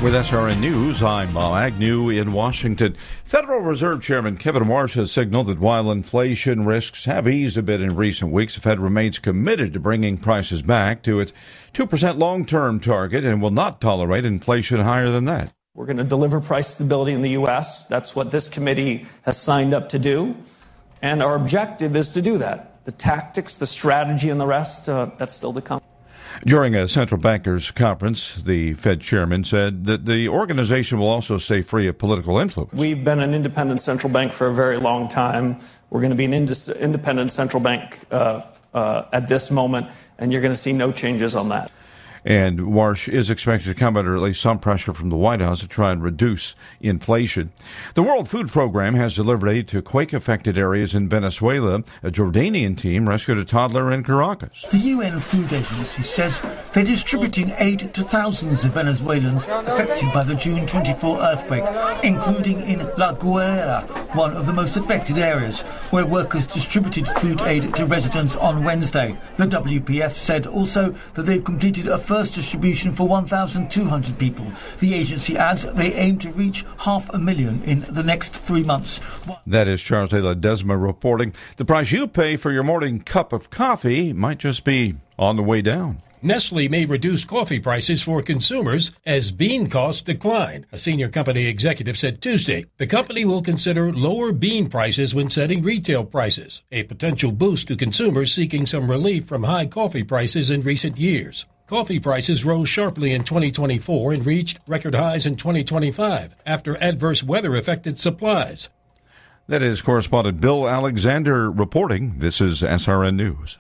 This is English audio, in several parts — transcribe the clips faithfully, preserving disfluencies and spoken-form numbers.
With S R N News, I'm Bob Agnew in Washington. Federal Reserve Chairman Kevin Warsh has signaled that while inflation risks have eased a bit in recent weeks, the Fed remains committed to bringing prices back to its two percent long-term target and will not tolerate inflation higher than that. We're going to deliver price stability in the U S. That's what this committee has signed up to do. And our objective is to do that. The tactics, the strategy, and the rest, uh, that's still to come. During a central bankers conference, the Fed chairman said that the organization will also stay free of political influence. We've been an independent central bank for a very long time. We're going to be an ind- independent central bank uh, uh, at this moment, and you're going to see no changes on that. And Warsh is expected to come under at least some pressure from the White House to try and reduce inflation. The World Food Program has delivered aid to quake-affected areas in Venezuela. A Jordanian team rescued a toddler in Caracas. The U N Food Agency says they're distributing aid to thousands of Venezuelans affected by the June twenty-fourth earthquake, including in La Guaira, one of the most affected areas, where workers distributed food aid to residents on Wednesday. The W P F said also that they've completed a first distribution for one thousand two hundred people. The agency adds they aim to reach half a million in the next three months. That is Charles de la Desma reporting. The price you pay for your morning cup of coffee might just be on the way down. Nestle may reduce coffee prices for consumers as bean costs decline, a senior company executive said Tuesday. The company will consider lower bean prices when setting retail prices, a potential boost to consumers seeking some relief from high coffee prices in recent years. Coffee prices rose sharply in twenty twenty-four and reached record highs in twenty twenty-five after adverse weather affected supplies. That is correspondent Bill Alexander reporting. This is S R N News.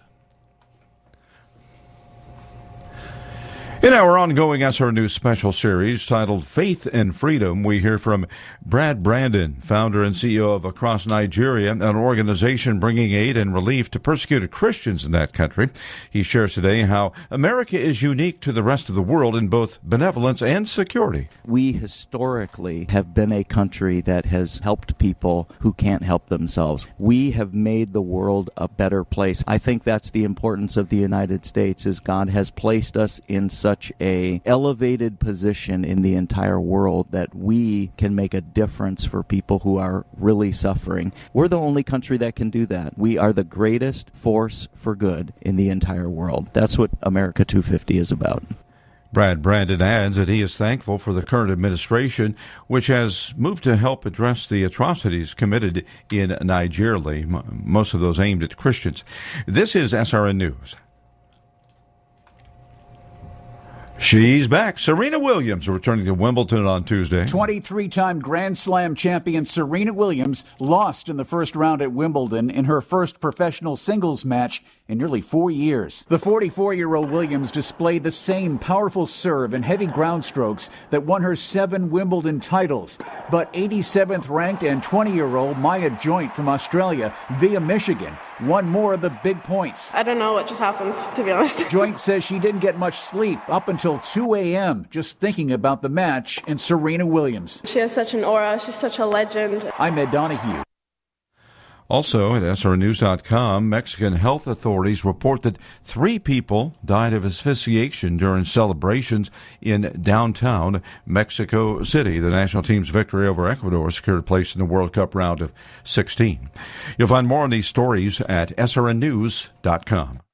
In our ongoing S R N News special series titled Faith and Freedom, we hear from Brad Brandon, founder and C E O of Across Nigeria, an organization bringing aid and relief to persecuted Christians in that country. He shares today how America is unique to the rest of the world in both benevolence and security. We historically have been a country that has helped people who can't help themselves. We have made the world a better place. I think that's the importance of the United States, is God has placed us in such such a elevated position in the entire world that we can make a difference for people who are really suffering. We're the only country that can do that. We are the greatest force for good in the entire world. That's what America two fifty is about. Brad Brandon adds that he is thankful for the current administration, which has moved to help address the atrocities committed in Nigeria, most of those aimed at Christians. This is S R N News. She's back. Serena Williams returning to Wimbledon on Tuesday. twenty-three-time Grand Slam champion Serena Williams lost in the first round at Wimbledon in her first professional singles match in nearly four years. The forty-four-year-old Williams displayed the same powerful serve and heavy ground strokes that won her seven Wimbledon titles. But eighty-seventh ranked and twenty-year-old Maya Joint from Australia via Michigan won more of the big points. I don't know what just happened, to be honest. Joint says she didn't get much sleep up until two a.m. just thinking about the match and Serena Williams. She has such an aura. She's such a legend. I'm Ed Donahue. Also at S R N news dot com, Mexican health authorities report that three people died of asphyxiation during celebrations in downtown Mexico City. The national team's victory over Ecuador secured a place in the World Cup round of sixteen. You'll find more on these stories at S R N news dot com.